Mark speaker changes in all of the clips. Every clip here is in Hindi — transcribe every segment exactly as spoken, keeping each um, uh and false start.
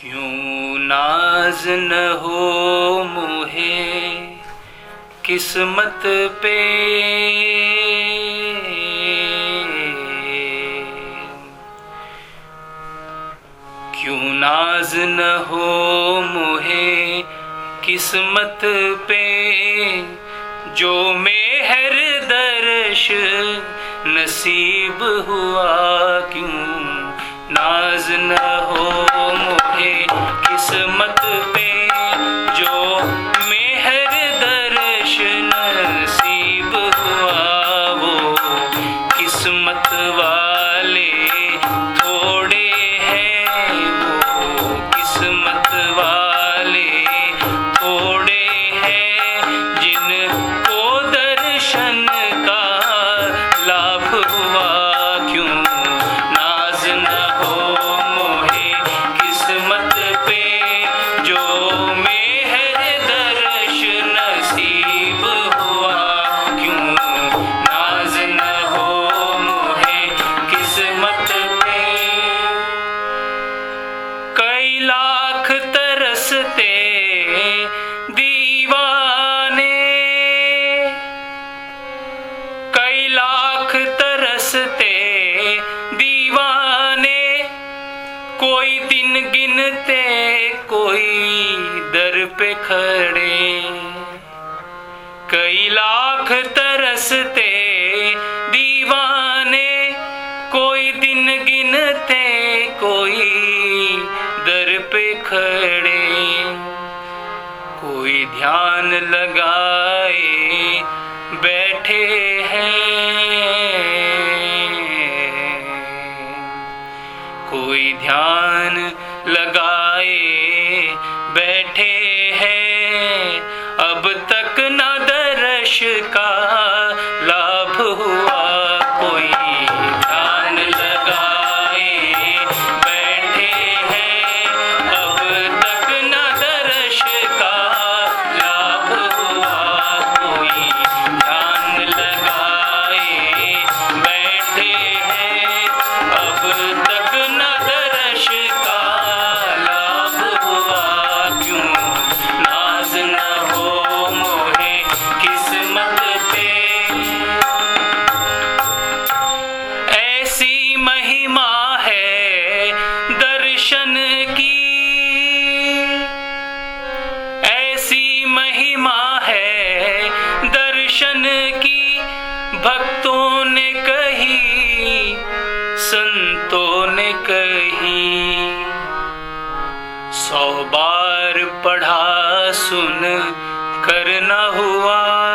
Speaker 1: क्यों नाज न हो मोहे किस्मत पे, क्यों नाज न हो मोहे किस्मत पे, जो मेहर दर्श नसीब हुआ। क्यों नाज न हो मोहे किस्मत पे, जो मेहर दर्श नसीब हुआ। वो किस्मत वाले थोड़े हैं, वो किस्मत वाले थोड़े हैं, जिनको दर्शन का लाभ हुआ। क्यों नाज न हो मोहे किस्मत पे, जो मेहर दर्श नसीब हुआ। क्यों नाज न हो मोहे किस्मत पे। कई लाख तरसते दीवाने, कई लाख तरसते दीवाने, कोई दिन गिनते कोई दर पे खड़े। कई लाख तरसते दीवाने, कोई दिन गिनते कोई दर पे खड़े। कोई ध्यान लगाए बैठे हैं, कोई ध्यान लगाए बैठे हैं, अब तक न दर्श का लाभ हुआ। कोई ध्यान लगाए बैठे हैं, अब तक न दर्श का लाभ हुआ। कोई ध्यान लगाए बैठे हैं, अब तक न दर्श का लाभ हुआ। क्यों नाज न हो मोहे किस्मत पे, ऐसी महिमा है दर्शन की, ऐसी महिमा है दर्शन की, भक्तों ने कही संतों ने कही। सौ बार पढ़ा सुन कर न हुआ,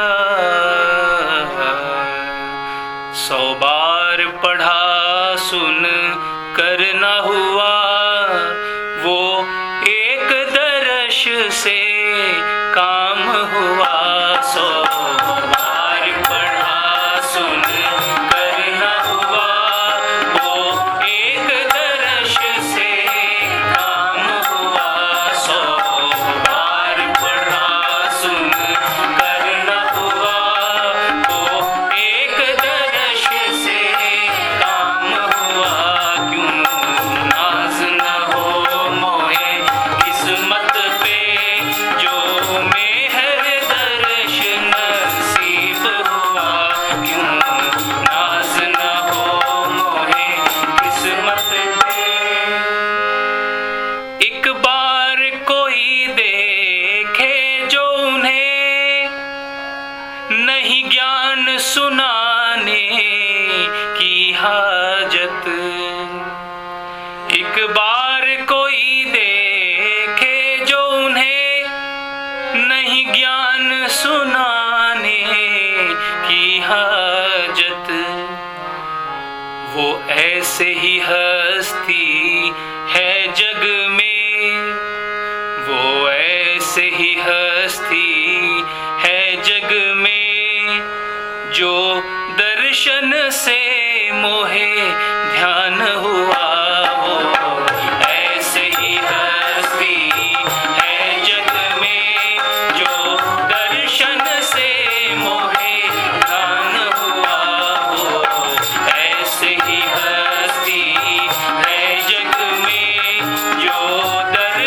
Speaker 1: सौ बार पढ़ा सुन कर न हुआ। वो एक दर्श से काम हुआ। सौ बार पढ़ा सुन कर न हुआ, वो एक दर्श से काम हुआ। सौ बार पढ़ा सुन कर न हुआ, वो एक दर्श से काम हुआ। क्यों नाज न हो मोहे किस्मत पे, जो मेहर दर्श नसीब हुआ। क्यों नाज न हो मोहे किस्मत पे। एक बार कोई देखे जो उन्हें, नहीं ज्ञान सुनाने की हाजत। एक बार कोई देखे जो उन्हें, नहीं ज्ञान सुनाने की हाजत। वो ऐसे ही हस्ती है जग में, वो ऐसे ही हस्ती है जग में, जो दर्शन से मोहे ध्यान हुआ। वो ऐसे ही हस्ती है जग में, जो दर्शन से मोहे ध्यान हुआ। वो ऐसे ही हस्ती है जग में, जो दर्शन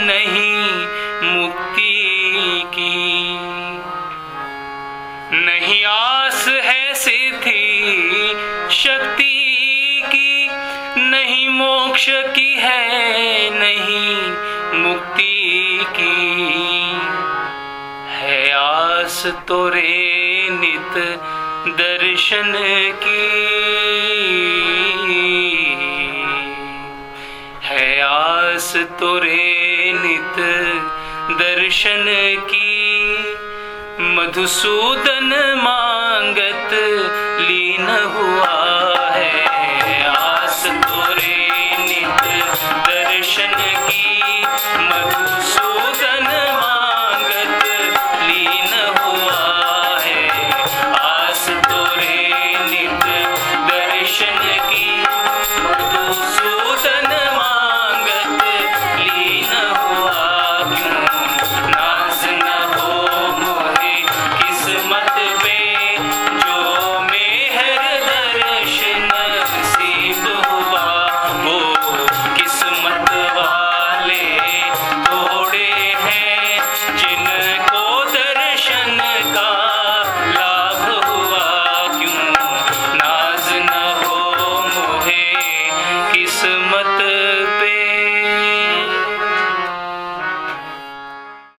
Speaker 1: नहीं मुक्ति की। नहीं आस है सिद्धि शक्ति की, नहीं मोक्ष की है नहीं मुक्ति की। है आस तोरे नित दर्शन की, है आस तोरे नित दर्शन की। मधुसूदन मांगत लीन हुआ है,